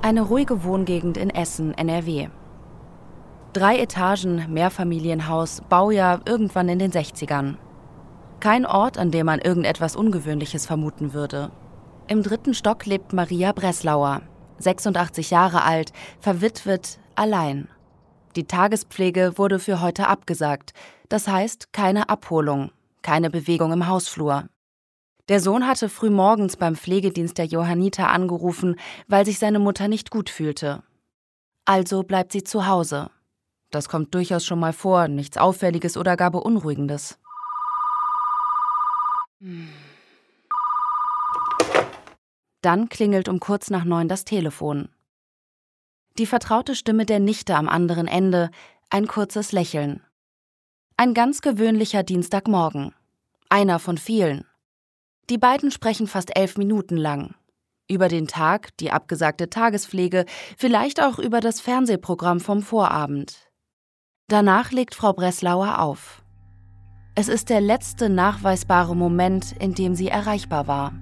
Eine ruhige Wohngegend in Essen, NRW. 3 Etagen, Mehrfamilienhaus, Baujahr irgendwann in den 60ern. Kein Ort, an dem man irgendetwas Ungewöhnliches vermuten würde. Im 3. Stock lebt Maria Breslauer, 86 Jahre alt, verwitwet, allein. Die Tagespflege wurde für heute abgesagt, das heißt keine Abholung, keine Bewegung im Hausflur. Der Sohn hatte frühmorgens beim Pflegedienst der Johanniter angerufen, weil sich seine Mutter nicht gut fühlte. Also bleibt sie zu Hause. Das kommt durchaus schon mal vor, nichts Auffälliges oder gar Beunruhigendes. Dann klingelt um kurz nach 9 das Telefon. Die vertraute Stimme der Nichte am anderen Ende, ein kurzes Lächeln. Ein ganz gewöhnlicher Dienstagmorgen. Einer von vielen. Die beiden sprechen fast 11 Minuten lang. Über den Tag, die abgesagte Tagespflege, vielleicht auch über das Fernsehprogramm vom Vorabend. Danach legt Frau Breslauer auf. Es ist der letzte nachweisbare Moment, in dem sie erreichbar war.